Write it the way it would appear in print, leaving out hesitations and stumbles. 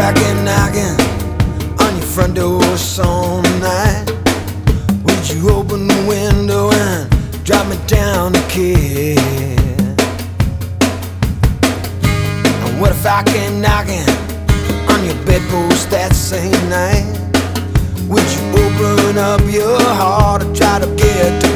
I get knocking on your front door some night? Would you open the window and drop me down a kiss? And what if I came knocking on your bedpost that same night? Would you open up your heart and try to get to